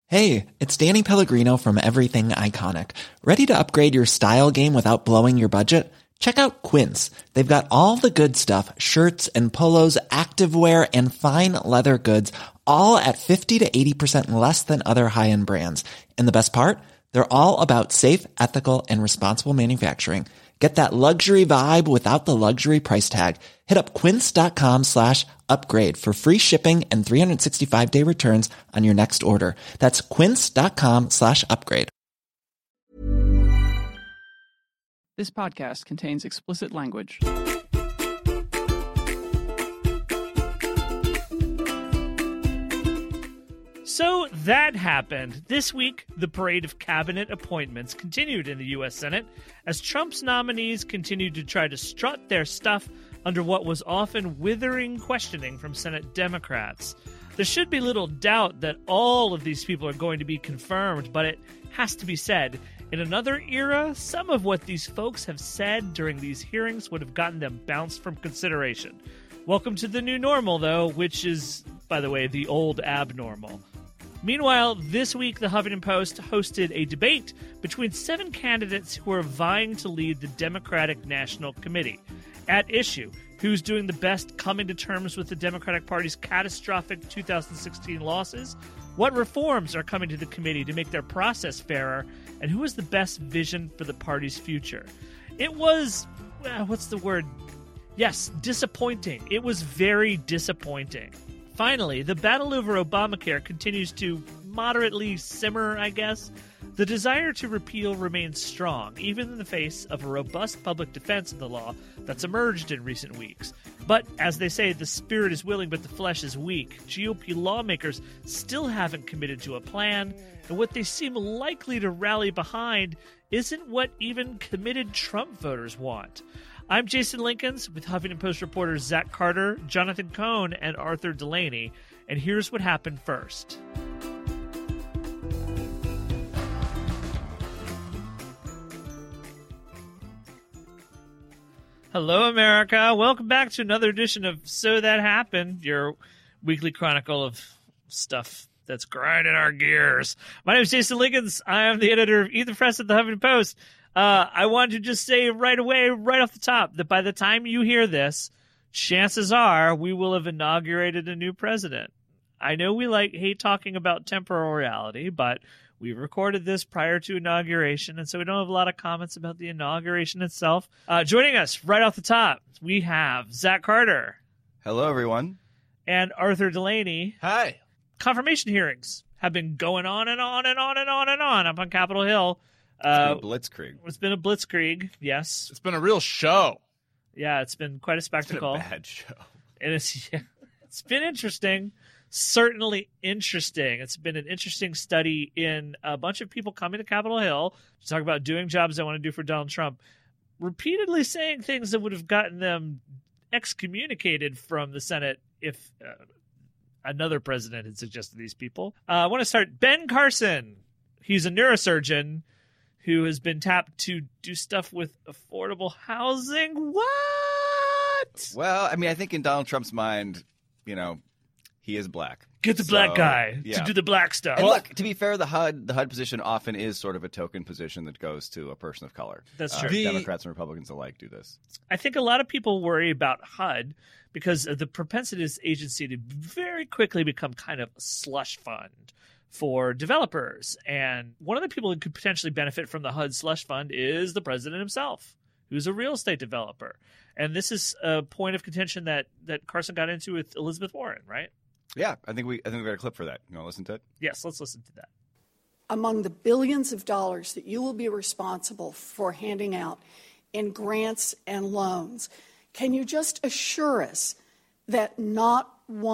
Hey, it's Danny Pellegrino from Everything Iconic. Ready to upgrade your style game without blowing your budget? Check out Quince. They've got all the good stuff, shirts and polos, activewear, and fine leather goods, all at 50 to 80% less than other high-end brands. And the best part? They're all about safe, ethical, and responsible manufacturing. Get that luxury vibe without the luxury price tag. Hit up quince.com/upgrade for free shipping and 365-day returns on your next order. That's quince.com/upgrade. This podcast contains explicit language. So that happened. This week, the parade of cabinet appointments continued in the U.S. Senate as Trump's nominees continued to try to strut their stuff under what was often withering questioning from Senate Democrats. There should be little doubt that all of these people are going to be confirmed, but it has to be said, in another era, some of what these folks have said during these hearings would have gotten them bounced from consideration. Welcome to the new normal, though, which is, by the way, the old abnormal. Meanwhile, this week, the Huffington Post hosted a debate between 7 candidates who are vying to lead the Democratic National Committee. At issue, who's doing the best coming to terms with the Democratic Party's catastrophic 2016 losses, what reforms are coming to the committee to make their process fairer, and who has the best vision for the party's future. It was, what's the word? Yes, disappointing. It was very disappointing. Finally, the battle over Obamacare continues to moderately simmer, I guess. The desire to repeal remains strong, even in the face of a robust public defense of the law that's emerged in recent weeks. But, as they say, the spirit is willing but the flesh is weak. GOP lawmakers still haven't committed to a plan, and what they seem likely to rally behind isn't what even committed Trump voters want. I'm Jason Linkins with Huffington Post reporters Zach Carter, Jonathan Cohn, and Arthur Delaney. And here's what happened first. Hello, America. Welcome back to another edition of So That Happened, your weekly chronicle of stuff that's grinding our gears. My name is Jason Linkins. I am the editor of Eat the Press at the Huffington Post. I wanted to just say right away, right off the top, that by the time you hear this, chances are we will have inaugurated a new president. I know we hate talking about temporality, but we recorded this prior to inauguration, and so we don't have a lot of comments about the inauguration itself. Joining us right off the top, we have Zach Carter. Hello, everyone. And Arthur Delaney. Hi. Confirmation hearings have been going on and on and on and on and on up on Capitol Hill. It's been a blitzkrieg. It's been a blitzkrieg, yes. It's been a real show. Yeah, it's been quite a spectacle. It's been a bad show. And it's been interesting. Certainly interesting. It's been an interesting study in a bunch of people coming to Capitol Hill to talk about doing jobs they want to do for Donald Trump, repeatedly saying things that would have gotten them excommunicated from the Senate if another president had suggested these people. I want to start. Ben Carson. He's a neurosurgeon who has been tapped to do stuff with affordable housing. What? Well, I mean, I think in Donald Trump's mind, he is black. Get the black guy to do the black stuff. And look, to be fair, the HUD position often is sort of a token position that goes to a person of color. That's true. Democrats and Republicans alike do this. I think a lot of people worry about HUD because of the propensity of this agency to very quickly become kind of a slush fund for developers. And one of the people who could potentially benefit from the HUD slush fund is the president himself, who's a real estate developer. And this is a point of contention that Carson got into with Elizabeth Warren, right? Yeah, I think we got a clip for that. You want to listen to it? Yes, let's listen to that. Among the billions of dollars that you will be responsible for handing out in grants and loans, can you just assure us that not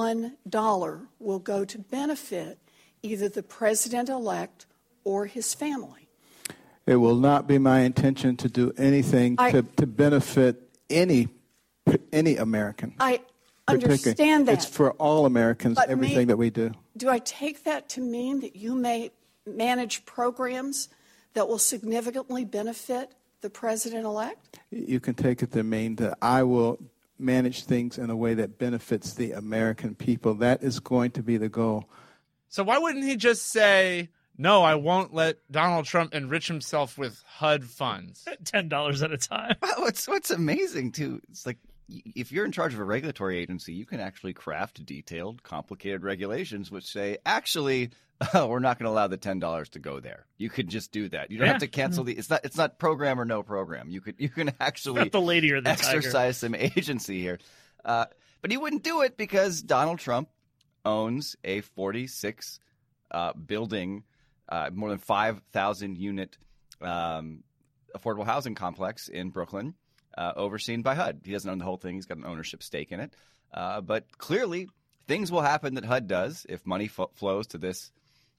$1 will go to benefit either the president-elect or his family? It will not be my intention to do anything to benefit any American. I understand that. It's for all Americans, everything that we do. Do I take that to mean that you may manage programs that will significantly benefit the president-elect? You can take it to mean that I will manage things in a way that benefits the American people. That is going to be the goal. So why wouldn't he just say, no, I won't let Donald Trump enrich himself with HUD funds? $10 at a time. Well, what's amazing, too, it's like if you're in charge of a regulatory agency, you can actually craft detailed, complicated regulations which say, actually, we're not going to allow the $10 to go there. You could just do that. You don't have to cancel the. It's not program or no program. You can actually not the lady or the exercise some agency here. But he wouldn't do it because Donald Trump owns a 46 building, more than 5,000 unit affordable housing complex in Brooklyn, overseen by HUD. He doesn't own the whole thing. He's got an ownership stake in it. But clearly, things will happen that HUD does if money flows to this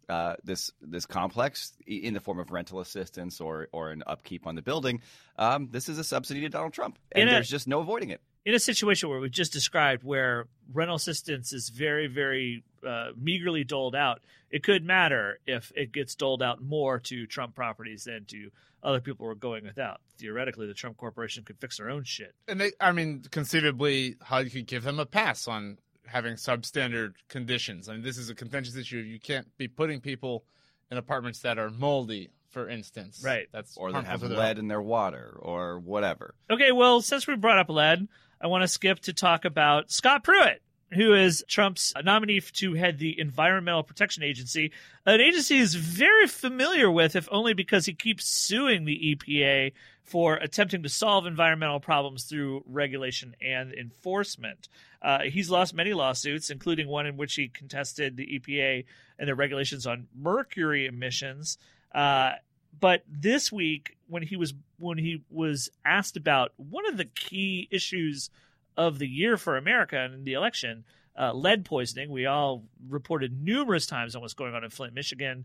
complex in the form of rental assistance or an upkeep on the building. This is a subsidy to Donald Trump, and there's just no avoiding it. In a situation where we just described where rental assistance is very, very meagerly doled out, it could matter if it gets doled out more to Trump properties than to other people who are going without. Theoretically, the Trump Corporation could fix their own shit. And conceivably, HUD could give them a pass on having substandard conditions. I mean, this is a contentious issue. You can't be putting people in apartments that are moldy, for instance. Right. Or that have lead in their water or whatever. Okay, well, since we brought up lead, I want to skip to talk about Scott Pruitt, who is Trump's nominee to head the Environmental Protection Agency, an agency he's very familiar with, if only because he keeps suing the EPA for attempting to solve environmental problems through regulation and enforcement. He's lost many lawsuits, including one in which he contested the EPA and their regulations on mercury emissions. But this week, when he was asked about one of the key issues of the year for America and the election, lead poisoning, we all reported numerous times on what's going on in Flint, Michigan.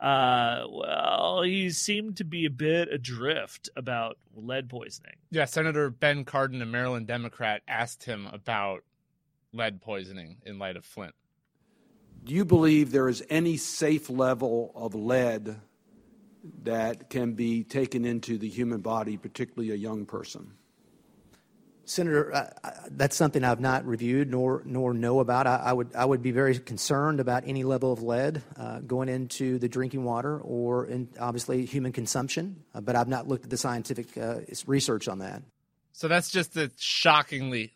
Well, he seemed to be a bit adrift about lead poisoning. Yeah, Senator Ben Cardin, a Maryland Democrat, asked him about lead poisoning in light of Flint. Do you believe there is any safe level of lead that can be taken into the human body, particularly a young person? Senator, that's something I've not reviewed nor know about. I would be very concerned about any level of lead going into the drinking water or in obviously human consumption, but I've not looked at the scientific research on that. So that's just a shockingly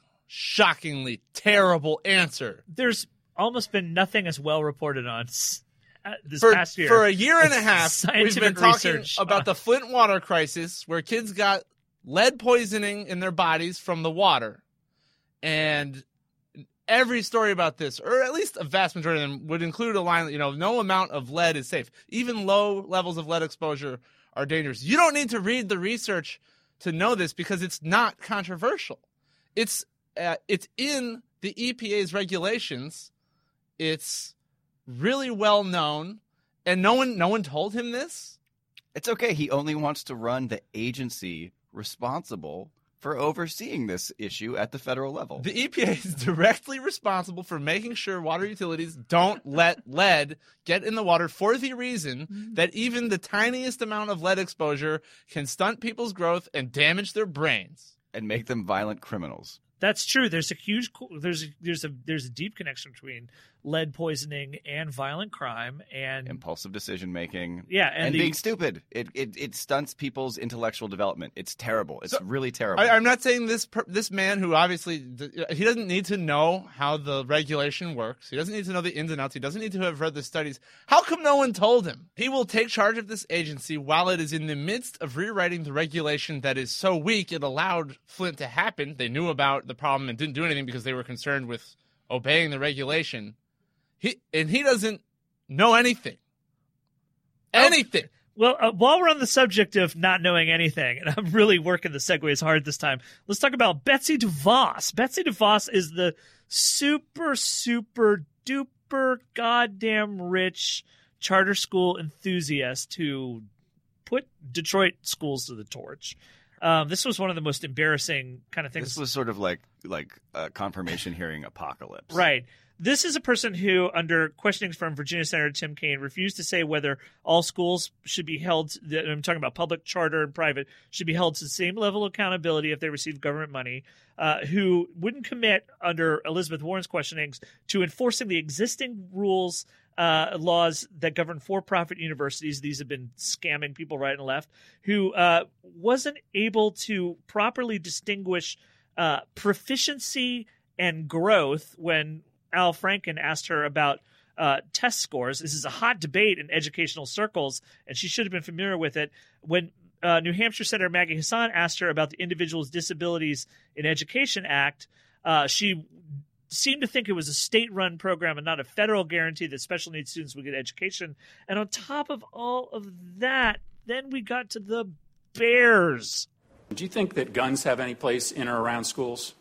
terrible answer. There's almost been nothing as well reported on this past year. For a year and a half, we've been talking about the Flint water crisis, where kids got lead poisoning in their bodies from the water. And every story about this, or at least a vast majority of them, would include a line that, no amount of lead is safe. Even low levels of lead exposure are dangerous. You don't need to read the research to know this because it's not controversial. It's in the EPA's regulations. It's really well known, and no one told him this. It's okay. He only wants to run the agency responsible for overseeing this issue at the federal level. The EPA is directly responsible for making sure water utilities don't let lead get in the water for the reason that even the tiniest amount of lead exposure can stunt people's growth and damage their brains and make them violent criminals. That's true. There's a deep connection between lead poisoning and violent crime and impulsive decision making. Yeah, and being stupid. It stunts people's intellectual development. It's terrible. It's really terrible. I'm not saying this man, who obviously he doesn't need to know how the regulation works. He doesn't need to know the ins and outs. He doesn't need to have read the studies. How come no one told him? He will take charge of this agency while it is in the midst of rewriting the regulation that is so weak it allowed Flint to happen. They knew about the problem and didn't do anything because they were concerned with obeying the regulation. He doesn't know anything. Anything. Well, while we're on the subject of not knowing anything, and I'm really working the segues hard this time, let's talk about Betsy DeVos. Betsy DeVos is the super, super duper goddamn rich charter school enthusiast who put Detroit schools to the torch. This was one of the most embarrassing kind of things. This was sort of like a confirmation hearing apocalypse. Right. This is a person who, under questionings from Virginia Senator Tim Kaine, refused to say whether all schools should be held, I'm talking about public, charter, and private, should be held to the same level of accountability if they receive government money, who wouldn't commit, under Elizabeth Warren's questionings, to enforcing the existing rules laws that govern for-profit universities. These have been scamming people right and left, who wasn't able to properly distinguish proficiency and growth when Al Franken asked her about test scores. This is a hot debate in educational circles, and she should have been familiar with it. When New Hampshire Senator Maggie Hassan asked her about the Individuals' Disabilities in Education Act, she seemed to think it was a state-run program and not a federal guarantee that special needs students would get education. And on top of all of that, then we got to the bears. Do you think that guns have any place in or around schools?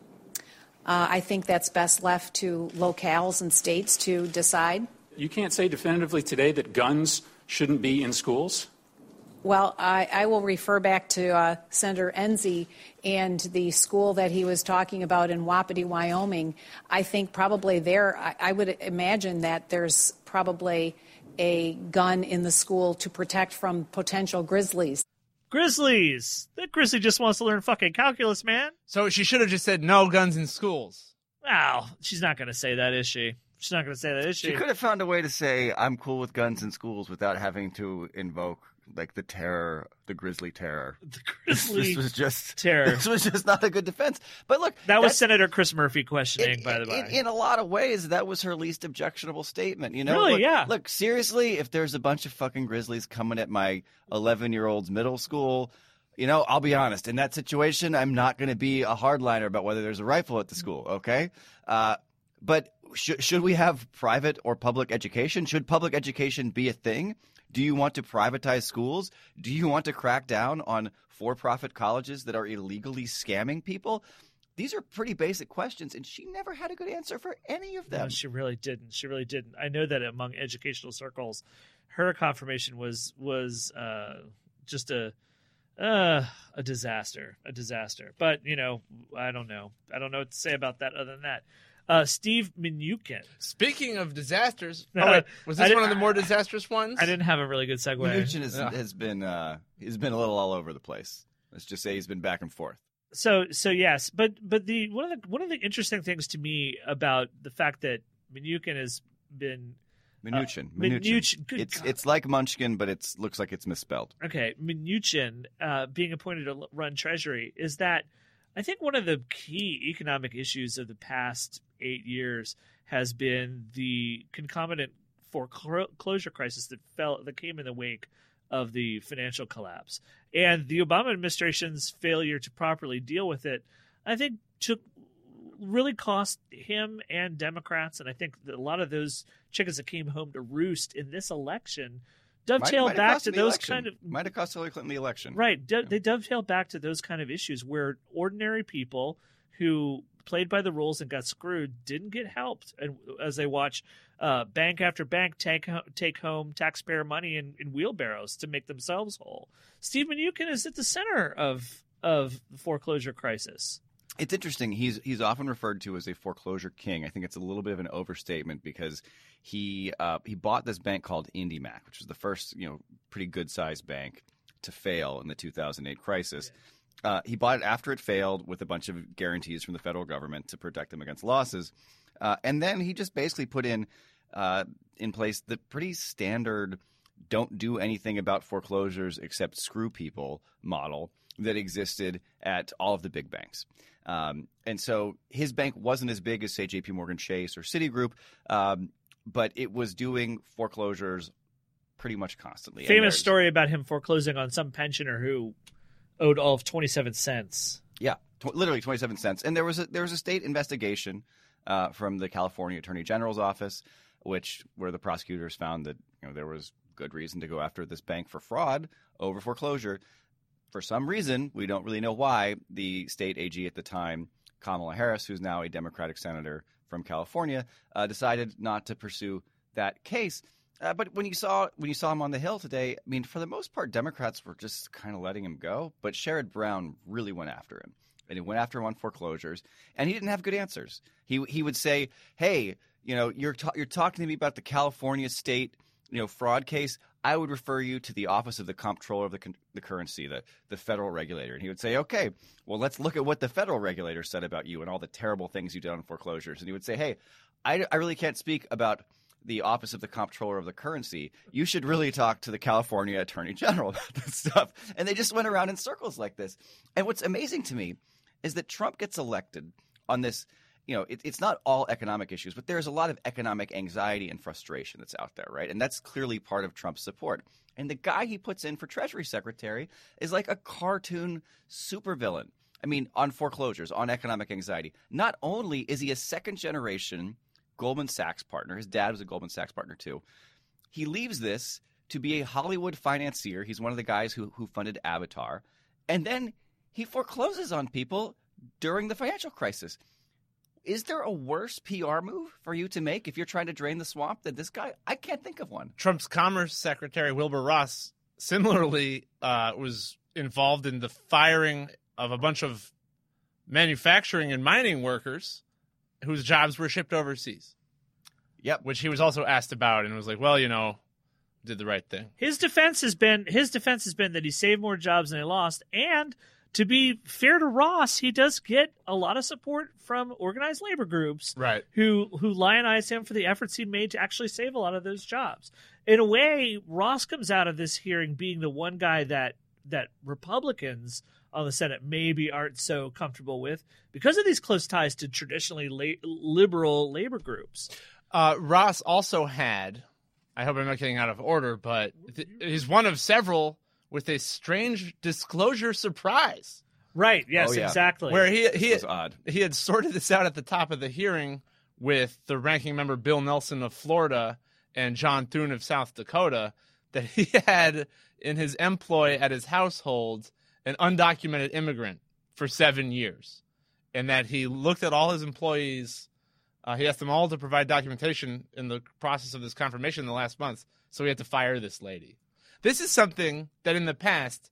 I think that's best left to locales and states to decide. You can't say definitively today that guns shouldn't be in schools? Well, I will refer back to Senator Enzi and the school that he was talking about in Wapiti, Wyoming. I think probably there, I would imagine that there's probably a gun in the school to protect from potential grizzlies. Grizzlies! That grizzly just wants to learn fucking calculus, man. So she should have just said no guns in schools. Wow, she's not going to say that, is she? She's not going to say that, is she? She could have found a way to say, I'm cool with guns in schools without having to invoke, like, the grizzly terror. The grizzly this was just terror. This was just not a good defense. But look, that was Senator Chris Murphy questioning, by the way. In a lot of ways, that was her least objectionable statement. You know, really, look, yeah. Look, seriously, if there's a bunch of fucking grizzlies coming at my 11-year-old's middle school, you know, I'll be honest. In that situation, I'm not going to be a hardliner about whether there's a rifle at the school, okay? But should we have private or public education? Should public education be a thing? Do you want to privatize schools? Do you want to crack down on for-profit colleges that are illegally scamming people? These are pretty basic questions, and she never had a good answer for any of them. No, she really didn't. She really didn't. I know that among educational circles, her confirmation was just a disaster. A disaster. But, you know, I don't know. I don't know what to say about that other than that. Steve Mnuchin. Speaking of disasters, was this one of the more disastrous ones? I didn't have a really good segue. Mnuchin has been he's been a little all over the place. Let's just say he's been back and forth. So yes, but the one of the interesting things to me about the fact that Mnuchin has been Mnuchin. It's like Munchkin, but it looks like it's misspelled. Okay, Mnuchin being appointed to run Treasury is that. I think one of the key economic issues of the past 8 years has been the concomitant foreclosure crisis that came in the wake of the financial collapse. And the Obama administration's failure to properly deal with it, I think, really cost him and Democrats, and I think that a lot of those chickens that came home to roost in this election dovetail back to those kind of might have cost Hillary Clinton the election, right? They dovetail back to those kind of issues where ordinary people who played by the rules and got screwed didn't get helped, and as they watch bank after bank take home taxpayer money in wheelbarrows to make themselves whole. Steve Mnuchin is at the center of the foreclosure crisis. It's interesting. He's often referred to as a foreclosure king. I think it's a little bit of an overstatement because he bought this bank called IndyMac, which was the first pretty good sized bank to fail in the 2008 crisis. He bought it after it failed with a bunch of guarantees from the federal government to protect them against losses, and then he just basically put in place the pretty standard don't do anything about foreclosures except screw people model that existed at all of the big banks. And so his bank wasn't as big as, say, J.P. Morgan Chase or Citigroup, but it was doing foreclosures pretty much constantly. Famous story about him foreclosing on some pensioner who owed all of 27 cents. Yeah, literally 27 cents. And there was a state investigation from the California Attorney General's office, where the prosecutors found that there was good reason to go after this bank for fraud over foreclosure. For some reason, we don't really know why, the state AG at the time, Kamala Harris, who's now a Democratic senator from California, decided not to pursue that case. But when you saw him on the Hill today, I mean, for the most part, Democrats were just kind of letting him go. But Sherrod Brown really went after him, and he went after him on foreclosures, and he didn't have good answers. He would say, "Hey, you're talking to me about the California state fraud case. I would refer you to the Office of the Comptroller of the Currency, the federal regulator." And he would say, "Okay, well, let's look at what the federal regulator said about you and all the terrible things you did on foreclosures." And he would say, "Hey, I really can't speak about the Office of the Comptroller of the Currency, you should really talk to the California Attorney General about this stuff. And they just went around in circles like this. And what's amazing to me is that Trump gets elected on this, it's not all economic issues, but there's a lot of economic anxiety and frustration that's out there, right? And that's clearly part of Trump's support. And the guy he puts in for Treasury Secretary is like a cartoon supervillain. I mean, on foreclosures, on economic anxiety. Not only is he a second-generation Goldman Sachs partner. His dad was a Goldman Sachs partner too. He leaves this to be a Hollywood financier. He's one of the guys who funded Avatar. And then he forecloses on people during the financial crisis. Is there a worse PR move for you to make if you're trying to drain the swamp than this guy? I can't think of one. Trump's Commerce Secretary Wilbur Ross similarly was involved in the firing of a bunch of manufacturing and mining workers whose jobs were shipped overseas. Yep. Which he was also asked about and was like, well, did the right thing. His defense has been that he saved more jobs than he lost. And to be fair to Ross, he does get a lot of support from organized labor groups, right, who lionize him for the efforts he made to actually save a lot of those jobs. In a way, Ross comes out of this hearing being the one guy that Republicans on the Senate maybe aren't so comfortable with because of these close ties to traditionally liberal labor groups. Ross also had, I hope I'm not getting out of order, but he's one of several with a strange disclosure surprise. Right, yes, exactly. Where he had sorted this out at the top of the hearing with the ranking member Bill Nelson of Florida and John Thune of South Dakota, that he had in his employ at his household an undocumented immigrant for 7 years, and that he looked at all his employees. He asked them all to provide documentation in the process of this confirmation in the last month, so he had to fire this lady. This is something that in the past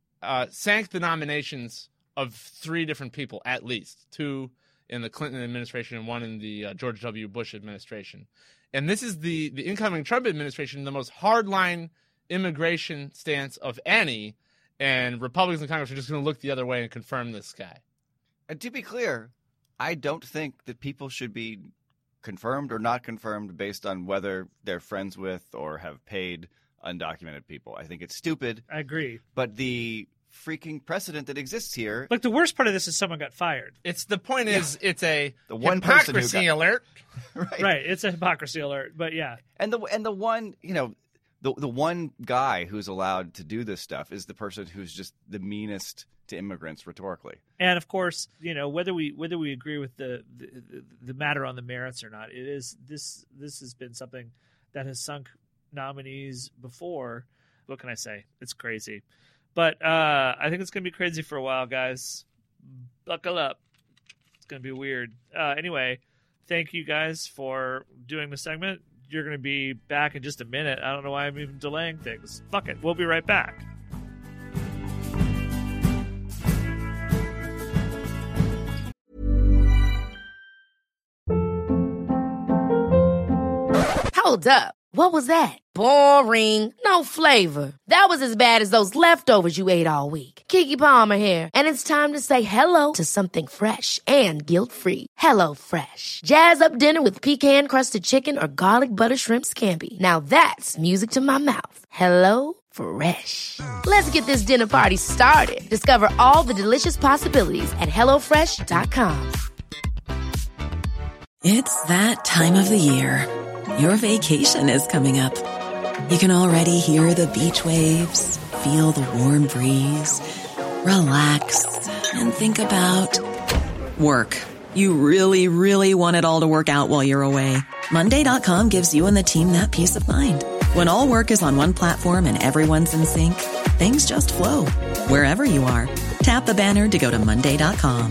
sank the nominations of 3 different people, at least 2 in the Clinton administration and 1 in the George W. Bush administration. And this is the incoming Trump administration, the most hardline immigration stance of any, and Republicans in Congress are just going to look the other way and confirm this guy. And to be clear, I don't think that people should be confirmed or not confirmed based on whether they're friends with or have paid undocumented people. I think it's stupid. I agree. But the freaking precedent that exists here. Like, the worst part of this is someone got fired. It's the point is it's a the one hypocrisy alert. Right. It's a hypocrisy alert. But yeah. And the one, the one guy who's allowed to do this stuff is the person who's just the meanest to immigrants rhetorically. And of course, whether we agree with the matter on the merits or not, it is this has been something that has sunk nominees before. What can I say? It's crazy. But I think it's going to be crazy for a while, guys. Buckle up. It's going to be weird. Anyway, thank you guys for doing the segment. You're going to be back in just a minute. I don't know why I'm even delaying things. Fuck it. We'll be right back. Hold up. What was that? Boring. No flavor. That was as bad as those leftovers you ate all week. Keke Palmer here. And it's time to say hello to something fresh and guilt-free. Hello Fresh. Jazz up dinner with pecan-crusted chicken or garlic butter shrimp scampi. Now that's music to my mouth. Hello Fresh. Let's get this dinner party started. Discover all the delicious possibilities at HelloFresh.com. It's that time of the year. Your vacation is coming up. You can already hear the beach waves, feel the warm breeze, relax, and think about work. You really, really want it all to work out while you're away. Monday.com gives you and the team that peace of mind. When all work is on one platform and everyone's in sync, things just flow. Wherever you are, tap the banner to go to Monday.com.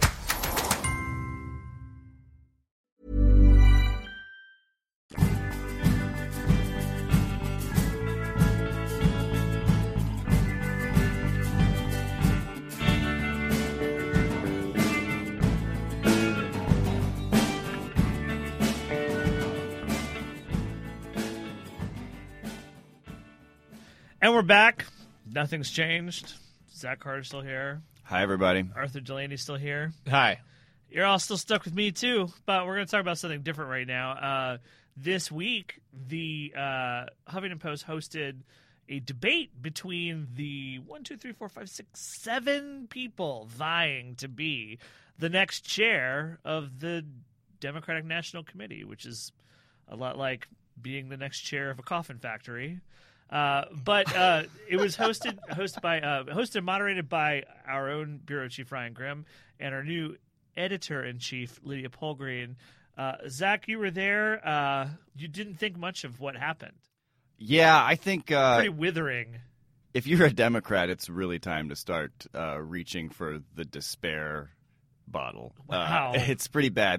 And we're back. Nothing's changed. Zach Carter's still here. Hi, everybody. Arthur Delaney's still here. Hi. You're all still stuck with me, too, but we're going to talk about something different right now. this week, the Huffington Post hosted a debate between the 7 people vying to be the next chair of the Democratic National Committee, which is a lot like being the next chair of a coffin factory. But it was hosted and moderated by our own bureau chief Ryan Grimm and our new editor-in-chief Lydia Polgreen. Zach, you were there. You didn't think much of what happened. Yeah, I think pretty withering. If you're a Democrat, it's really time to start reaching for the despair bottle. Wow. It's pretty bad.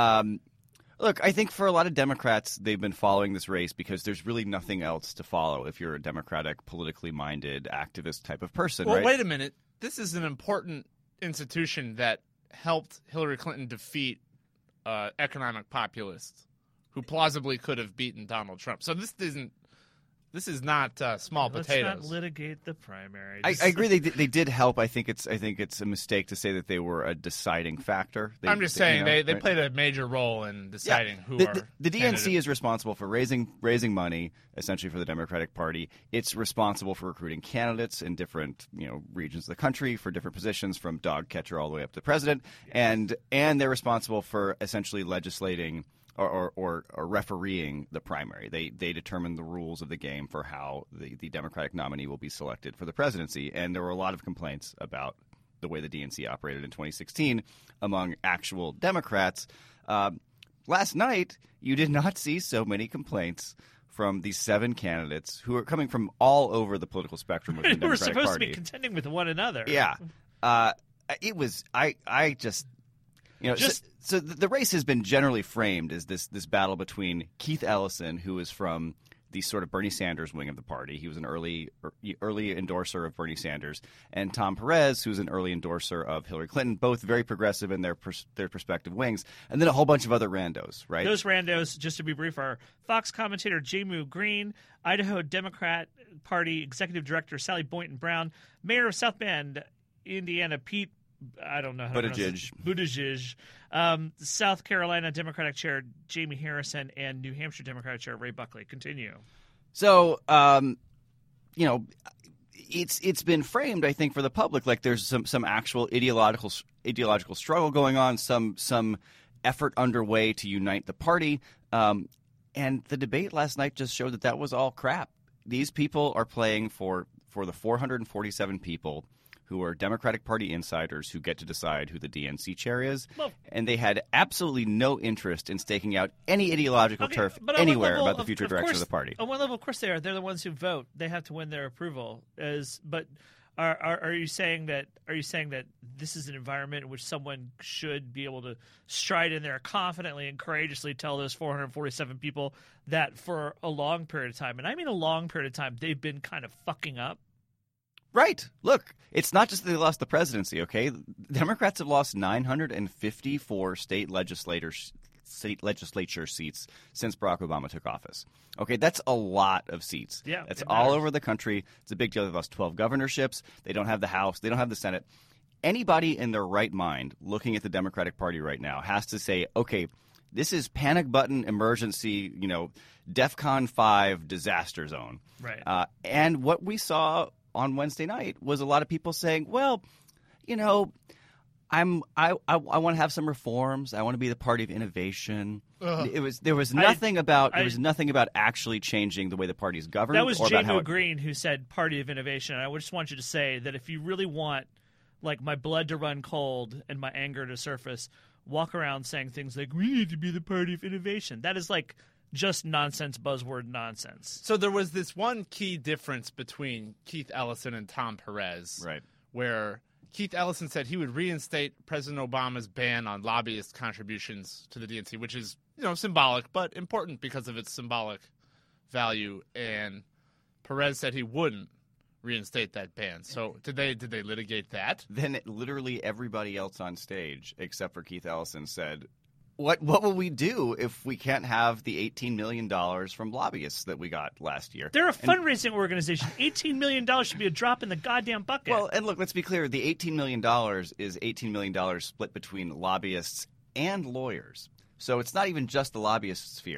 Look, I think for a lot of Democrats, they've been following this race because there's really nothing else to follow if you're a Democratic, politically minded, activist type of person. Well, right? Wait a minute. This is an important institution that helped Hillary Clinton defeat economic populists who plausibly could have beaten Donald Trump. So this is not small potatoes. Let's not litigate the primary. I agree. They did help. I think it's a mistake to say that they were a deciding factor. I'm just saying they played a major role in deciding who are the DNC is responsible for raising money essentially for the Democratic Party. It's responsible for recruiting candidates in different regions of the country for different positions, from dog catcher all the way up to president, and they're responsible for essentially legislating or refereeing the primary. They determine the rules of the game for how the Democratic nominee will be selected for the presidency. And there were a lot of complaints about the way the DNC operated in 2016 among actual Democrats. Last night, you did not see so many complaints from these 7 candidates who are coming from all over the political spectrum of the Democratic Party. We're supposed to be contending with one another. Yeah. It was – I just – So the race has been generally framed as this battle between Keith Ellison, who is from the sort of Bernie Sanders wing of the party. He was an early endorser of Bernie Sanders, and Tom Perez, who's an early endorser of Hillary Clinton, both very progressive in their respective wings, and then a whole bunch of other randos, right? Those randos, just to be brief, are Fox commentator Jamu Green, Idaho Democrat Party Executive Director Sally Boynton Brown, Mayor of South Bend, Indiana Pete I don't know how Buttigieg. South Carolina Democratic Chair Jamie Harrison, and New Hampshire Democratic Chair Ray Buckley. Continue. So, it's been framed, I think, for the public like there's some actual ideological struggle going on, some effort underway to unite the party, and the debate last night just showed that was all crap. These people are playing for the 447 people who are Democratic Party insiders who get to decide who the DNC chair is. Well, and they had absolutely no interest in staking out any ideological turf anywhere about the future direction of the party. On one level, of course they are. They're the ones who vote. They have to win their approval. But are you saying that this is an environment in which someone should be able to stride in there confidently and courageously tell those 447 people that for a long period of time, and I mean a long period of time, they've been kind of fucking up? Right. Look, it's not just that they lost the presidency, okay? Democrats have lost 954 state legislature seats since Barack Obama took office. Okay, that's a lot of seats. Yeah, that's all over the country. It's a big deal. They've lost 12 governorships. They don't have the House. They don't have the Senate. Anybody in their right mind looking at the Democratic Party right now has to say, okay, this is panic button emergency, DEFCON 5 disaster zone. Right. And what we saw on Wednesday night was a lot of people saying, well, I want to have some reforms. I want to be the party of innovation. There was nothing about actually changing the way the party is governed. That was Jamu Green who said party of innovation. And I just want you to say that if you really want my blood to run cold and my anger to surface, walk around saying things like, we need to be the party of innovation. That is just nonsense, buzzword nonsense. So there was this one key difference between Keith Ellison and Tom Perez, right? Where Keith Ellison said he would reinstate President Obama's ban on lobbyist contributions to the DNC, which is, symbolic, but important because of its symbolic value. And Perez said he wouldn't reinstate that ban. So did they litigate that? Then literally everybody else on stage, except for Keith Ellison, said, What will we do if we can't have the $18 million from lobbyists that we got last year? They're a fundraising organization. $18 million should be a drop in the goddamn bucket. Well, and look, let's be clear. The $18 million is $18 million split between lobbyists and lawyers. So it's not even just the lobbyist sphere.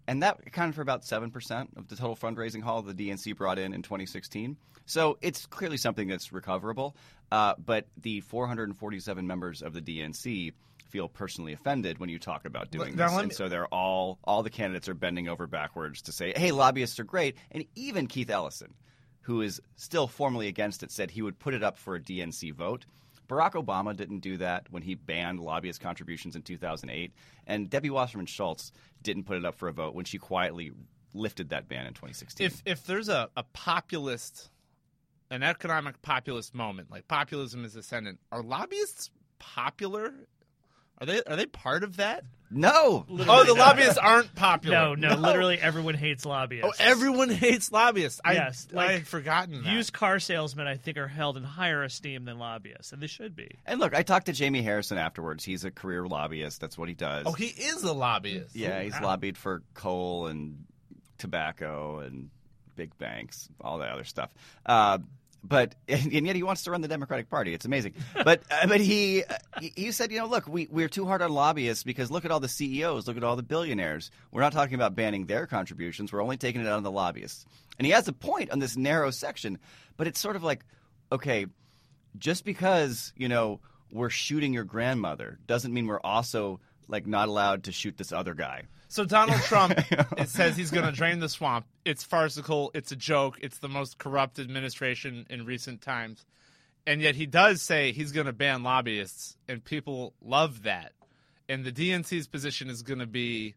And that accounted for about 7% of the total fundraising haul the DNC brought in 2016. So it's clearly something that's recoverable. But the 447 members of the DNC feel personally offended when you talk about doing this. And so they're all the candidates are bending over backwards to say, hey, lobbyists are great. And even Keith Ellison, who is still formally against it, said he would put it up for a DNC vote. Barack Obama didn't do that when he banned lobbyist contributions in 2008. And Debbie Wasserman Schultz didn't put it up for a vote when she quietly lifted that ban in 2016. If there's a populist, an economic populist moment, like populism is ascendant, are lobbyists popular? Are they part of that? No. Literally the lobbyists aren't popular. No. Literally everyone hates lobbyists. Oh, everyone hates lobbyists. Yes. I had forgotten that. Used car salesmen, I think, are held in higher esteem than lobbyists, and they should be. And look, I talked to Jamie Harrison afterwards. He's a career lobbyist. That's what he does. Oh, he is a lobbyist. Yeah, he's lobbied for coal and tobacco and big banks, all that other stuff. But and yet he wants to run the Democratic Party. It's amazing. But he said, look, we're too hard on lobbyists because look at all the CEOs, look at all the billionaires. We're not talking about banning their contributions. We're only taking it out on the lobbyists. And he has a point on this narrow section. But it's sort of like, okay, just because we're shooting your grandmother doesn't mean we're also like not allowed to shoot this other guy. So Donald Trump says he's going to drain the swamp. It's farcical. It's a joke. It's the most corrupt administration in recent times. And yet he does say he's going to ban lobbyists, and people love that. And the DNC's position is going to be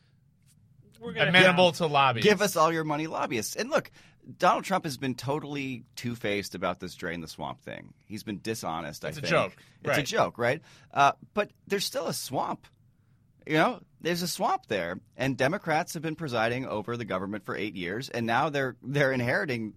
amenable to lobbyists. Give us all your money, lobbyists. And look, Donald Trump has been totally two-faced about this drain the swamp thing. He's been dishonest, I think. It's a joke. It's a joke, right? But there's still a swamp. There's a swamp there, and Democrats have been presiding over the government for 8 years, and now they're inheriting,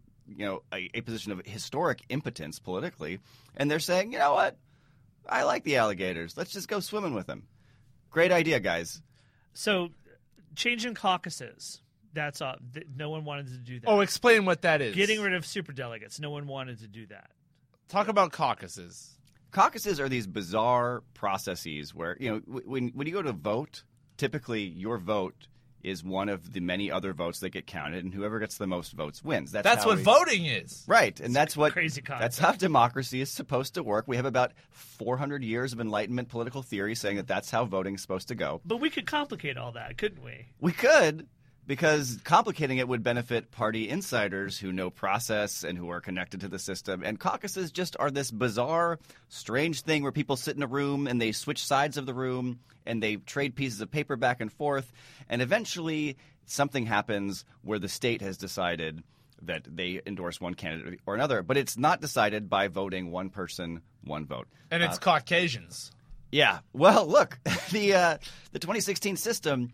a position of historic impotence politically, and they're saying, you know what, I like the alligators. Let's just go swimming with them. Great idea, guys. So, changing caucuses. That's all. No one wanted to do that. Oh, explain what that is. Getting rid of superdelegates. No one wanted to do that. Talk about caucuses. Caucuses are these bizarre processes where, when you go to vote, typically your vote is one of the many other votes that get counted, and whoever gets the most votes wins. That's what voting is. Right, and that's what crazy concept. That's how democracy is supposed to work. We have about 400 years of Enlightenment political theory saying that that's how voting is supposed to go. But we could complicate all that, couldn't we? We could. Because complicating it would benefit party insiders who know process and who are connected to the system. And caucuses just are this bizarre, strange thing where people sit in a room and they switch sides of the room and they trade pieces of paper back and forth. And eventually something happens where the state has decided that they endorse one candidate or another. But it's not decided by voting one person, one vote. And it's Caucasians. Yeah. Well, look, the 2016 system...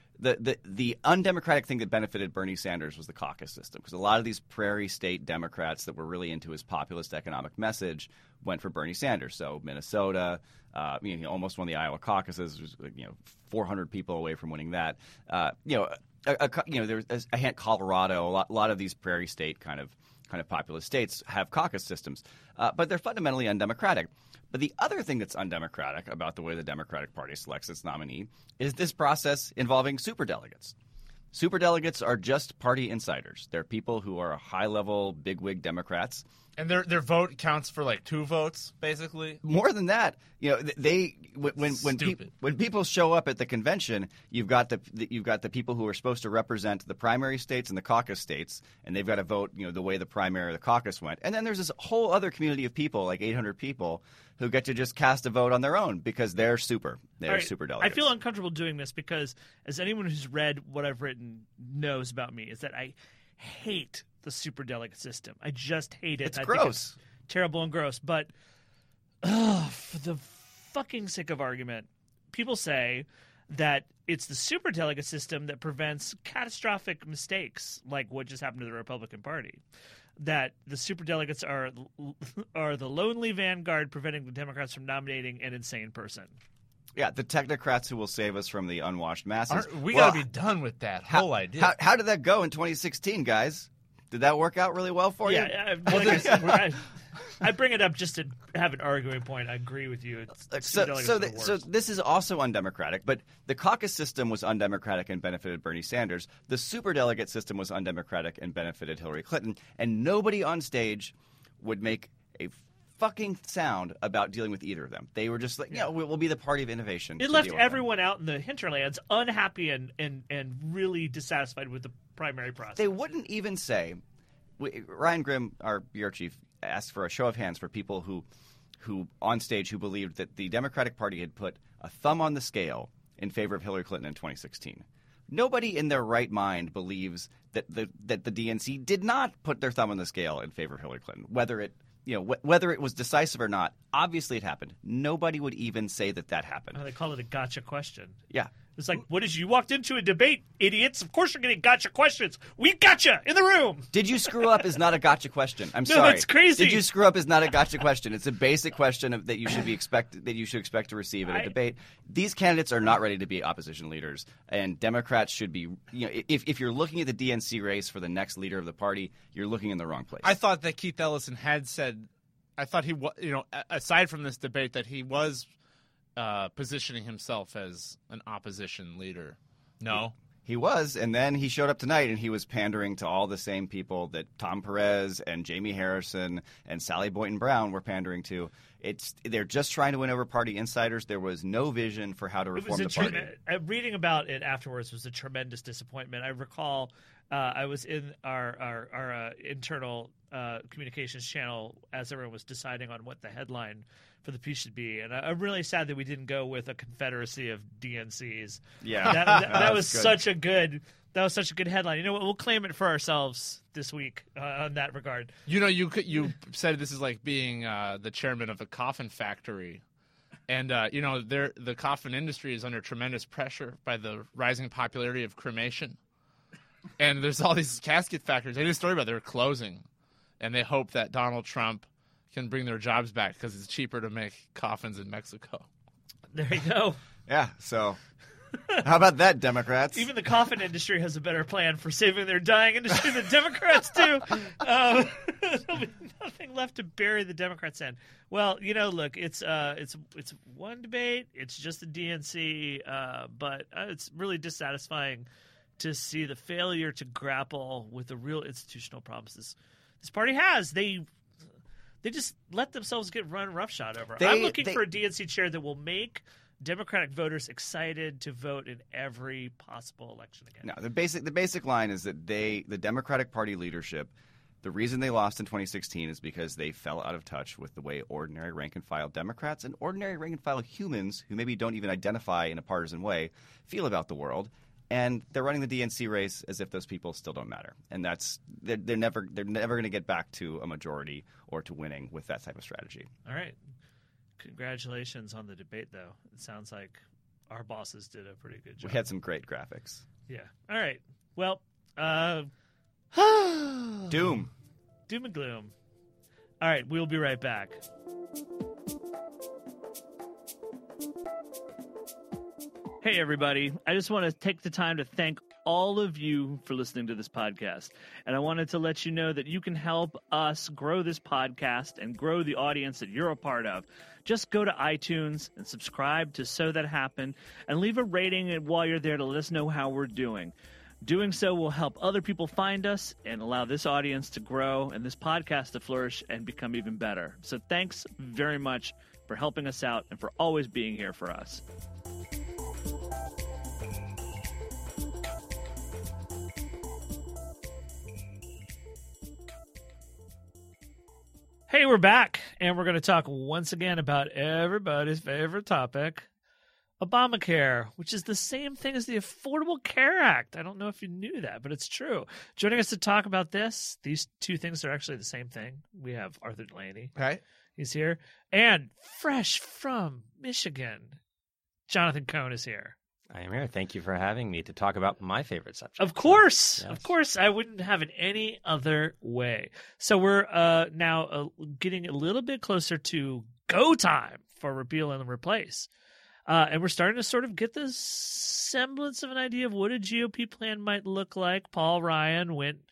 The undemocratic thing that benefited Bernie Sanders was the caucus system, because a lot of these prairie state Democrats that were really into his populist economic message went for Bernie Sanders. So Minnesota, he almost won the Iowa caucuses. Was 400 people away from winning that. There was a hint Colorado. A lot of these prairie state kind of populist states have caucus systems, but they're fundamentally undemocratic. But the other thing that's undemocratic about the way the Democratic Party selects its nominee is this process involving superdelegates. Superdelegates are just party insiders. They're people who are high-level, bigwig Democrats. And their vote counts for like 2 votes, basically? More than that. When people show up at the convention, you've got the people who are supposed to represent the primary states and the caucus states, and they've got to vote the way the primary or the caucus went. And then there's this whole other community of people, like 800 people, who get to just cast a vote on their own because they're super delegates. I feel uncomfortable doing this because, as anyone who's read what I've written knows about me, is that I hate the superdelegate system. I just hate it. It's gross. It's terrible and gross. But for the fucking sake of argument, people say that it's the superdelegate system that prevents catastrophic mistakes like what just happened to the Republican Party. That the superdelegates are the lonely vanguard preventing the Democrats from nominating an insane person. Yeah, the technocrats who will save us from the unwashed masses. We got to be done with that whole idea. How did that go in 2016, guys? Did that work out really well for you? Yeah, I bring it up just to have an arguing point. I agree with you. So this is also undemocratic, but the caucus system was undemocratic and benefited Bernie Sanders. The superdelegate system was undemocratic and benefited Hillary Clinton. And nobody on stage would make a fucking sound about dealing with either of them. They were just like, we'll be the party of innovation. It left everyone out in the hinterlands unhappy and really dissatisfied with the primary process. They wouldn't even say. Ryan Grimm, our bureau chief, asked for a show of hands for people who on stage who believed that the Democratic Party had put a thumb on the scale in favor of Hillary Clinton in 2016. Nobody in their right mind believes that the DNC did not put their thumb on the scale in favor of Hillary Clinton, whether it was decisive or not. Obviously, it happened. Nobody would even say that happened. They call it a gotcha question. Yeah. It's like, what is you walked into a debate, idiots? Of course you're getting gotcha questions. We gotcha in the room. Did you screw up is not a gotcha question. I'm sorry. No, that's crazy. Did you screw up is not a gotcha question. It's a basic question that you should expect to receive in a debate. These candidates are not ready to be opposition leaders, and Democrats should be. If you're looking at the DNC race for the next leader of the party, you're looking in the wrong place. I thought that Keith Ellison had said. I thought he was. Aside from this debate, that he was. Positioning himself as an opposition leader. No? He was, and then he showed up tonight and he was pandering to all the same people that Tom Perez and Jamie Harrison and Sally Boynton Brown were pandering to. They're just trying to win over party insiders. There was no vision for how to reform the party. Reading about it afterwards was a tremendous disappointment. I recall I was in our internal communications channel as everyone was deciding on what the headline for the piece should be, and I'm really sad that we didn't go with a confederacy of DNCs. Yeah, that was such a good headline. You know what? We'll claim it for ourselves this week on that regard. You said this is like being the chairman of a coffin factory, and the coffin industry is under tremendous pressure by the rising popularity of cremation, and there's all these casket factories. I did a story about they're closing, and they hope that Donald Trump can bring their jobs back because it's cheaper to make coffins in Mexico. There you go. Yeah, so how about that, Democrats? Even the coffin industry has a better plan for saving their dying industry than Democrats do. There'll be nothing left to bury the Democrats in. Well, look, it's one debate. It's just the DNC, but it's really dissatisfying to see the failure to grapple with the real institutional problems this party has. They just let themselves get run roughshod over. I'm looking for a DNC chair that will make Democratic voters excited to vote in every possible election again. No, the basic line is that the Democratic Party leadership, the reason they lost in 2016 is because they fell out of touch with the way ordinary rank-and-file Democrats and ordinary rank-and-file humans who maybe don't even identify in a partisan way feel about the world. And they're running the DNC race as if those people still don't matter, and they're never going to get back to a majority or to winning with that type of strategy. All right, congratulations on the debate, though. It sounds like our bosses did a pretty good job. We had some great graphics. Yeah. All right. Well, doom and gloom. All right, we'll be right back. Hey, everybody. I just want to take the time to thank all of you for listening to this podcast. And I wanted to let you know that you can help us grow this podcast and grow the audience that you're a part of. Just go to iTunes and subscribe to So That Happened and leave a rating while you're there to let us know how we're doing. Doing so will help other people find us and allow this audience to grow and this podcast to flourish and become even better. So thanks very much for helping us out and for always being here for us. Hey, we're back, and we're going to talk once again about everybody's favorite topic, Obamacare, which is the same thing as the Affordable Care Act. I don't know if you knew that, but it's true. Joining us to talk about this, these two things are actually the same thing. We have Arthur Delaney. Right. He's here. And fresh from Michigan, Jonathan Cohn is here. I am here. Thank you for having me to talk about my favorite subject. Of course. Yes. Of course. I wouldn't have it any other way. So we're now getting a little bit closer to go time for repeal and replace. And we're starting to sort of get this semblance of an idea of what a GOP plan might look like. Paul Ryan went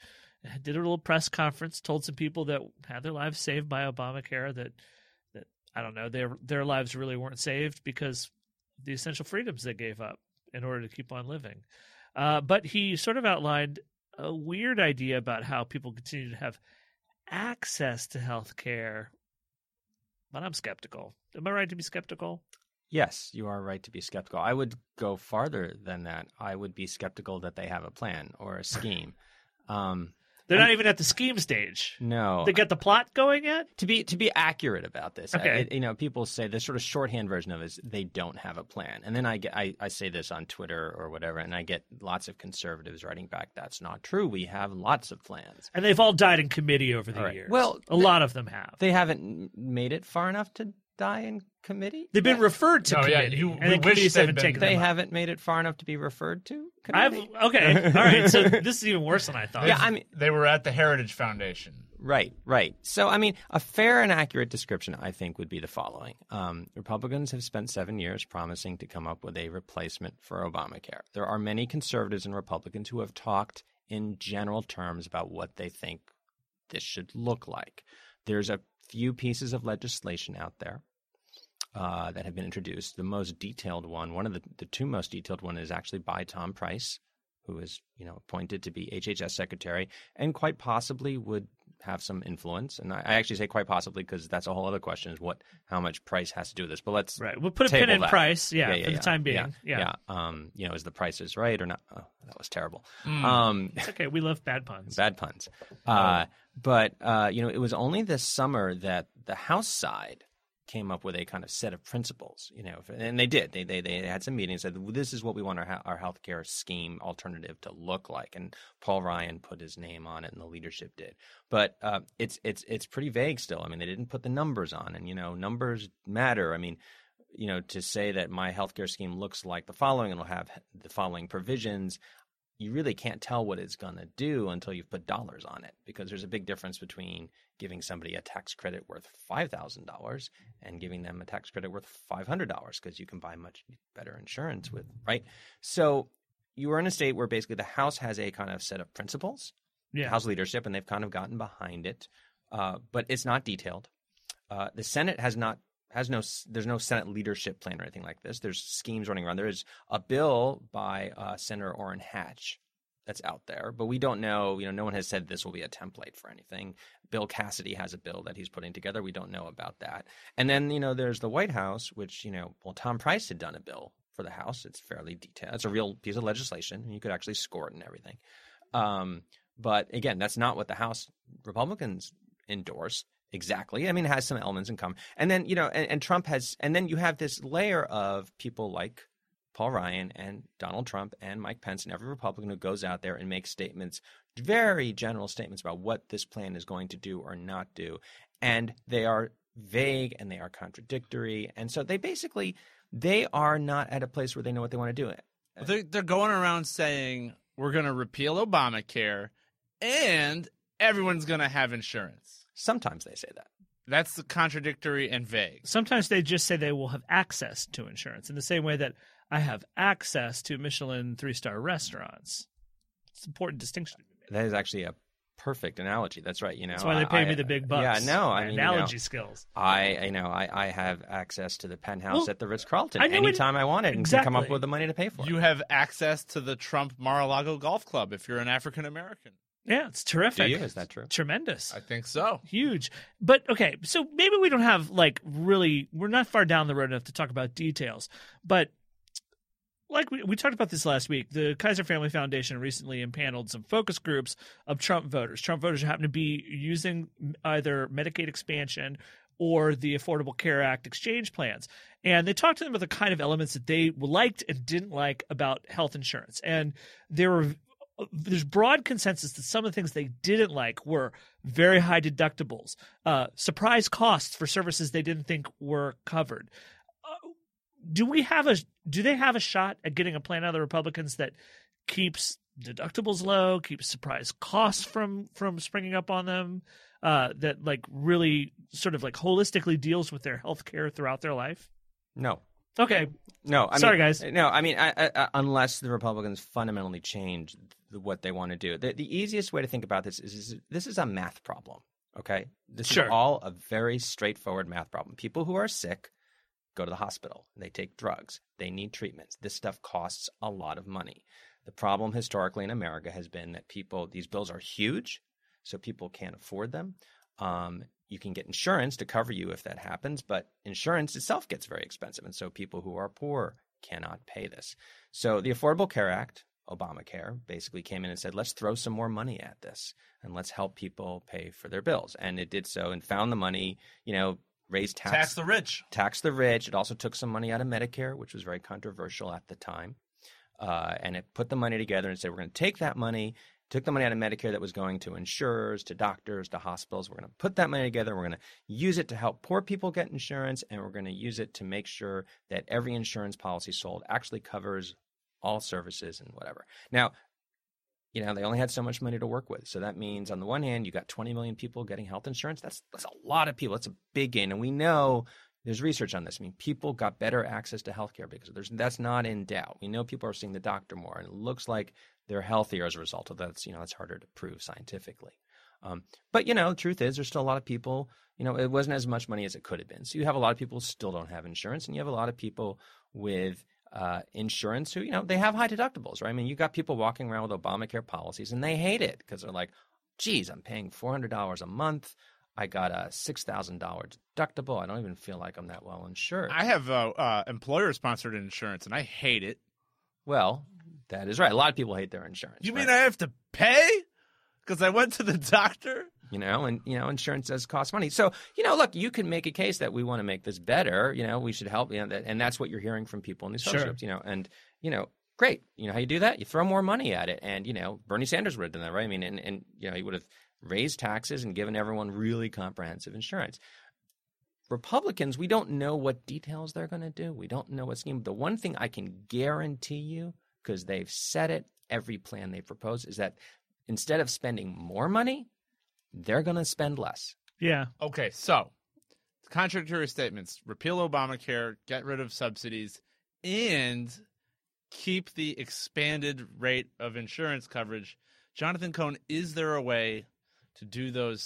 did a little press conference, told some people that had their lives saved by Obamacare that I don't know, their lives really weren't saved because of the essential freedoms they gave up in order to keep on living. But he sort of outlined a weird idea about how people continue to have access to health care. But I'm skeptical. Am I right to be skeptical? Yes, you are right to be skeptical. I would go farther than that. I would be skeptical that they have a plan or a scheme. They're not even at the scheme stage. No. They get the plot going yet? To be accurate about this, okay. People say the sort of shorthand version of it is they don't have a plan. And then I say this on Twitter or whatever, and I get lots of conservatives writing back, that's not true. We have lots of plans. And they've all died in committee over the years. Well, a lot of them have. They haven't made it far enough to die in committee? They've been referred to committee. And the committees haven't taken them up. They haven't made it far enough to be referred to committee? Okay. All right. So this is even worse than I thought. Yeah, they were at the Heritage Foundation. Right. So, a fair and accurate description, I think, would be the following. Republicans have spent 7 years promising to come up with a replacement for Obamacare. There are many conservatives and Republicans who have talked in general terms about what they think this should look like. There's a few pieces of legislation out there that have been introduced. The most detailed one of the two most detailed one is actually by Tom Price, who is appointed to be HHS secretary and quite possibly would have some influence. And I actually say quite possibly because that's a whole other question is how much Price has to do with this. But let's we'll put a pin in Price, for the time being. Is the Price is right or not? Oh, that was terrible. It's okay. We love bad puns. But it was only this summer that the House side came up with a kind of set of principles, and they did. They had some meetings, said this is what we want our healthcare scheme alternative to look like, and Paul Ryan put his name on it, and the leadership did. But it's pretty vague still. They didn't put the numbers on, and numbers matter. To say that my healthcare scheme looks like the following and will have the following provisions. You really can't tell what it's going to do until you've put dollars on it, because there's a big difference between giving somebody a tax credit worth $5,000 and giving them a tax credit worth $500 because you can buy much better insurance with, right? So you are in a state where basically the House has a kind of set of principles, House leadership, and they've kind of gotten behind it, but it's not detailed. The Senate there's no Senate leadership plan or anything like this. There's schemes running around. There is a bill by Senator Orrin Hatch that's out there, but we don't know. No one has said this will be a template for anything. Bill Cassidy has a bill that he's putting together. We don't know about that. And then, there's the White House, which, Tom Price had done a bill for the House. It's fairly detailed. It's a real piece of legislation, and you could actually score it and everything. But again, that's not what the House Republicans endorse. Exactly. It has some elements in common. And then, and Trump has – and then you have this layer of people like Paul Ryan and Donald Trump and Mike Pence and every Republican who goes out there and makes statements, very general statements about what this plan is going to do or not do. And they are vague and they are contradictory. And so they are not at a place where they know what they want to do. They're going around saying we're going to repeal Obamacare and everyone's going to have insurance. Sometimes they say that. That's contradictory and vague. Sometimes they just say they will have access to insurance in the same way that I have access to Michelin 3-star restaurants. It's an important distinction. That is actually a perfect analogy. That's right. That's why they pay me the big bucks. Yeah, no, analogy skills. I have access to the penthouse at the Ritz-Carlton anytime I want it and can come up with the money to pay for it. You have access to the Trump Mar-a-Lago Golf Club if you're an African American. Yeah, it's terrific. Do you? Is that true? Tremendous. I think so. Huge. But, okay, so maybe we don't have, we're not far down the road enough to talk about details. But like we talked about this last week, the Kaiser Family Foundation recently impaneled some focus groups of Trump voters. Trump voters who happen to be using either Medicaid expansion or the Affordable Care Act exchange plans. And they talked to them about the kind of elements that they liked and didn't like about health insurance. And there's broad consensus that some of the things they didn't like were very high deductibles, surprise costs for services they didn't think were covered. Do they have a shot at getting a plan out of the Republicans that keeps deductibles low, keeps surprise costs from springing up on them, that really sort of holistically deals with their health care throughout their life? No. Okay. No, sorry, guys. No, I mean, unless the Republicans fundamentally change what they want to do. The easiest way to think about this is this is a math problem, okay? This is all a very straightforward math problem. People who are sick go to the hospital. They take drugs. They need treatments. This stuff costs a lot of money. The problem historically in America has been that these bills are huge, so people can't afford them. You can get insurance to cover you if that happens, but insurance itself gets very expensive, and so people who are poor cannot pay this. So the Affordable Care Act, Obamacare, basically came in and said, let's throw some more money at this, and let's help people pay for their bills. And it did so and found the money, raised tax the rich. Tax the rich. It also took some money out of Medicare, which was very controversial at the time. And it put the money together and said, we're going to take that money, took the money out of Medicare that was going to insurers, to doctors, to hospitals. We're going to put that money together. We're going to use it to help poor people get insurance, and we're going to use it to make sure that every insurance policy sold actually covers all services and whatever. Now, they only had so much money to work with. So that means on the one hand, you got 20 million people getting health insurance. That's a lot of people. That's a big gain. And we know there's research on this. I mean, people got better access to healthcare because that's not in doubt. We know people are seeing the doctor more, and it looks like they're healthier as a result of that. It's harder to prove scientifically. But the truth is there's still a lot of people, it wasn't as much money as it could have been. So you have a lot of people who still don't have insurance, and you have a lot of people with insurance who, they have high deductibles, right? I mean, you got people walking around with Obamacare policies and they hate it because they're like, geez, I'm paying $400 a month. I got a $6,000 deductible. I don't even feel like I'm that well insured. I have employer-sponsored insurance, and I hate it. Well, that is right. A lot of people hate their insurance. You mean I have to pay because I went to the doctor? Insurance does cost money. So, look, you can make a case that we want to make this better. We should help. And that's what you're hearing from people in these focus groups. Great. How you do that? You throw more money at it. And Bernie Sanders would have done that, right? I mean, and he would have raised taxes and given everyone really comprehensive insurance. Republicans, we don't know what details they're going to do. We don't know what scheme. The one thing I can guarantee you, because they've said it, every plan they propose, is that instead of spending more money, they're going to spend less. Yeah. Okay, so contradictory statements. Repeal Obamacare, get rid of subsidies, and keep the expanded rate of insurance coverage. Jonathan Cohn, is there a way to do those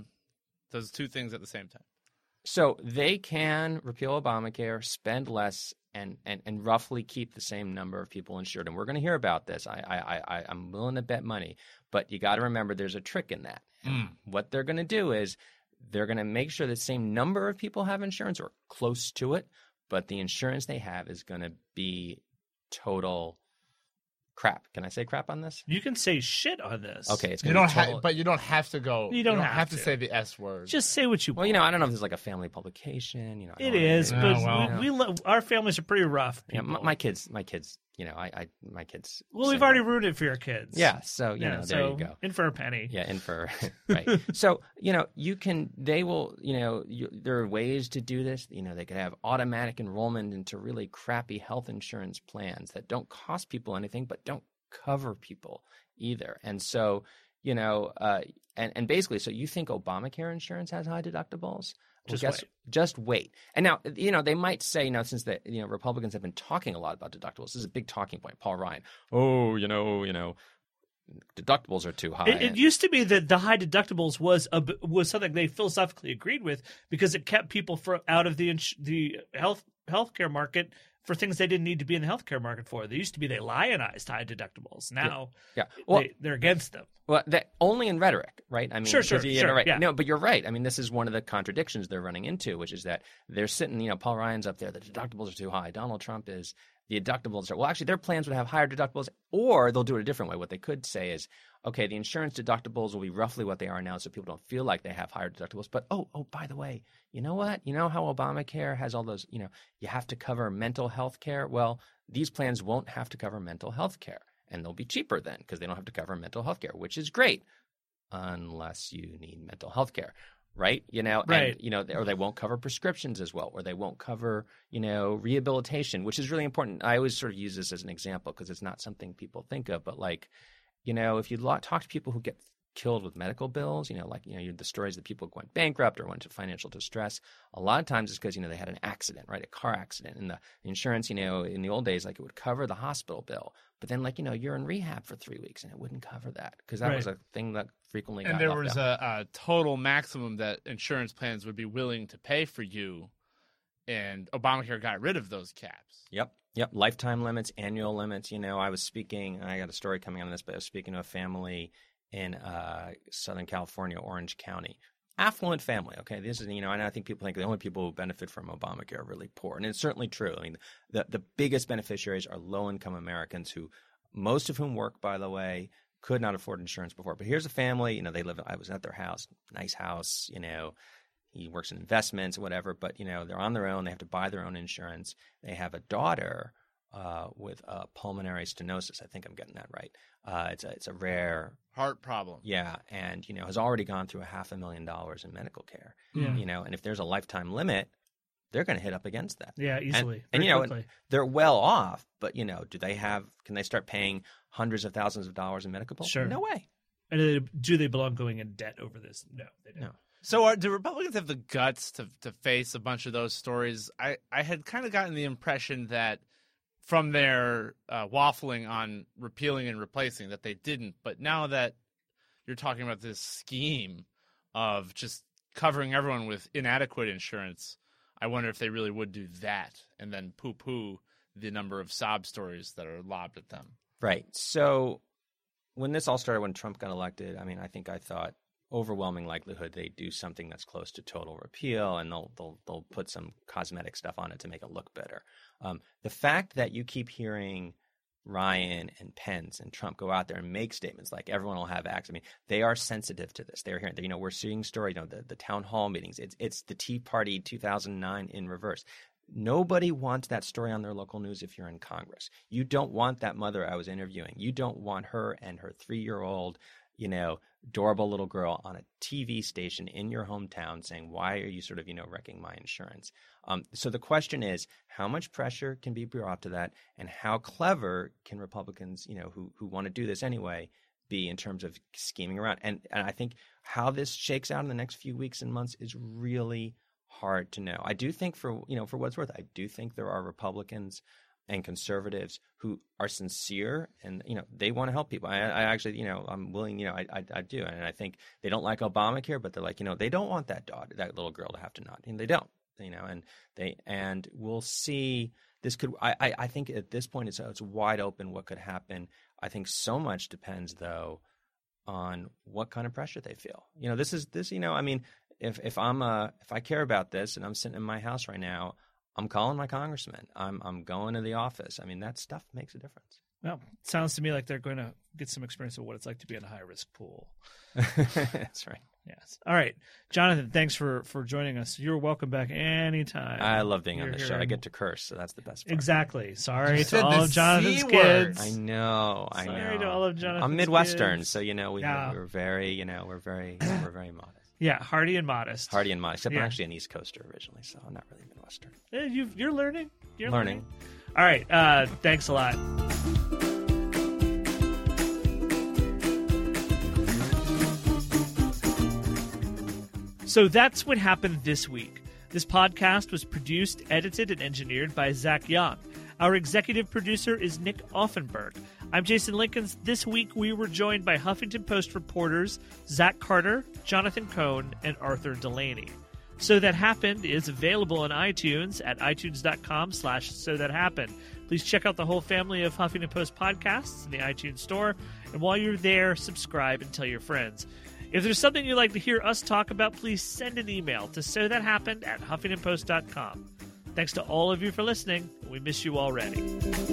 two things at the same time? So they can repeal Obamacare, spend less, and roughly keep the same number of people insured. And we're going to hear about this. I'm willing to bet money. But you got to remember there's a trick in that. What they're going to do is they're going to make sure the same number of people have insurance or close to it, but the insurance they have is going to be total crap. Can I say crap on this? You can say shit on this. Okay, it's going to be total... But you don't have to go. You don't have to say the S word. Just say what you want. Well, I don't know if there's like a family publication. It is, but we our families are pretty rough. Yeah, my kids. My kids. My kids. Well, we've already ruined it for your kids. Yeah, so there you go. In for a penny. Yeah, in for right. So you can. They will. There are ways to do this. They could have automatic enrollment into really crappy health insurance plans that don't cost people anything, but don't cover people either. And so and basically, so you think Obamacare insurance has high deductibles? Just wait. And now, they might say, since the Republicans have been talking a lot about deductibles, this is a big talking point. Paul Ryan, deductibles are too high. It used to be that the high deductibles was something they philosophically agreed with because it kept people out of the healthcare market for things they didn't need to be in the healthcare market for. They used to be they lionized high deductibles. Now, well, they're against them. Well, only in rhetoric, right? I mean, sure. Right. Yeah. No, but you're right. I mean, this is one of the contradictions they're running into, which is that they're sitting. Paul Ryan's up there. The deductibles are too high. Donald Trump is. The deductibles are, well, actually, their plans would have higher deductibles, or they'll do it a different way. What they could say is, okay, the insurance deductibles will be roughly what they are now, so people don't feel like they have higher deductibles. But, oh, by the way, you know what? You know how Obamacare has all those, you have to cover mental health care? Well, these plans won't have to cover mental health care, and they'll be cheaper then because they don't have to cover mental health care, which is great, unless you need mental health care. Right. Right. And, or they won't cover prescriptions as well, or they won't cover, rehabilitation, which is really important. I always sort of use this as an example because it's not something people think of. But if you talk to people who get killed with medical bills, the stories that people went bankrupt or went into financial distress, a lot of times it's because, they had an accident, right? A car accident. And the insurance, in the old days, it would cover the hospital bill. But then, you're in rehab for 3 weeks and it wouldn't cover that because that was a thing that frequently got And there left was out. a total maximum that insurance plans would be willing to pay for you. And Obamacare got rid of those caps. Yep. Lifetime limits, annual limits. I was speaking, I got a story coming on this, but I was speaking to a family in Southern California, Orange County. Affluent family, okay? This is, and I think people think the only people who benefit from Obamacare are really poor. And it's certainly true. I mean, the biggest beneficiaries are low-income Americans who, most of whom work, by the way, could not afford insurance before. But here's a family, I was at their house, nice house, he works in investments, whatever, but, they're on their own. They have to buy their own insurance. They have a daughter with pulmonary stenosis. I think I'm getting that right. It's a rare heart problem. Yeah, and has already gone through $500,000 in medical care. Yeah. And if there's a lifetime limit, they're going to hit up against that. Yeah, easily. And quickly. They're well off, but can they start paying hundreds of thousands of dollars in medical bills? Sure. No way. And do they belong going in debt over this? No, they don't. No. So do Republicans have the guts to face a bunch of those stories? I had kind of gotten the impression that from their waffling on repealing and replacing that they didn't. But now that you're talking about this scheme of just covering everyone with inadequate insurance, I wonder if they really would do that and then poo-poo the number of sob stories that are lobbed at them. Right. So when this all started, when Trump got elected, I thought overwhelming likelihood they do something that's close to total repeal, and they'll put some cosmetic stuff on it to make it look better. The fact that you keep hearing Ryan and Pence and Trump go out there and make statements like everyone will have access. They are sensitive to this. They're hearing, we're seeing stories, the town hall meetings. It's the Tea Party 2009 in reverse. Nobody wants that story on their local news if you're in Congress. You don't want that mother I was interviewing. You don't want her and her 3-year-old, adorable little girl on a TV station in your hometown saying, why are you wrecking my insurance? So the question is, how much pressure can be brought to that, and how clever can Republicans, who want to do this anyway, be in terms of scheming around? And I think how this shakes out in the next few weeks and months is really hard to know. I do think for what it's worth, I do think there are Republicans and conservatives who are sincere and, they want to help people. I actually, I'm willing, I do. And I think they don't like Obamacare, but they're like, they don't want that little girl to have to not, and they don't, and we'll see. This could, I think at this point it's wide open what could happen. I think so much depends though on what kind of pressure they feel. If I care about this and I'm sitting in my house right now, I'm calling my congressman. I'm going to the office. That stuff makes a difference. Well, it sounds to me like they're going to get some experience of what it's like to be in a high-risk pool. That's right. Yes. All right. Jonathan, thanks for joining us. You're welcome back anytime. I love being on the show. I get to curse, so that's the best part. Exactly. Sorry to all of Jonathan's kids. I know. Sorry to all of Jonathan's I'm Midwestern, kids. so we're very, we're very modest. Yeah, hardy and modest. Except I'm actually an East Coaster originally, so I'm not really Midwestern. You're learning. You're learning. All right. Thanks a lot. So that's what happened this week. This podcast was produced, edited, and engineered by Zach Young. Our executive producer is Nick Offenberg. I'm Jason Linkins. This week we were joined by Huffington Post reporters Zach Carter, Jonathan Cohn, and Arthur Delaney. So That Happened is available on iTunes at itunes.com/So That Happened. Please check out the whole family of Huffington Post podcasts in the iTunes store. And while you're there, subscribe and tell your friends. If there's something you'd like to hear us talk about, please send an email to sothathappened@huffingtonpost.com. Thanks to all of you for listening. We miss you already.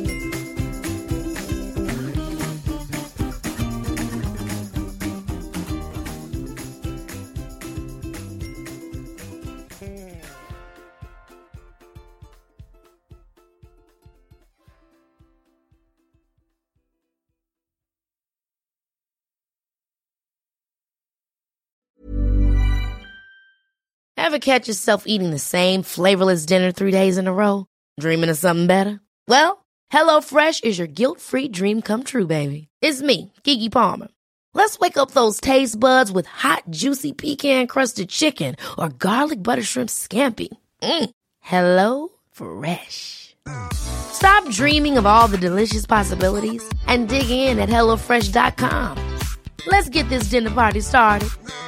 Ever catch yourself eating the same flavorless dinner 3 days in a row? Dreaming of something better? Well, HelloFresh is your guilt-free dream come true, baby. It's me, Keke Palmer. Let's wake up those taste buds with hot, juicy pecan-crusted chicken or garlic butter shrimp scampi. Hello Fresh. Stop dreaming of all the delicious possibilities and dig in at HelloFresh.com. Let's get this dinner party started.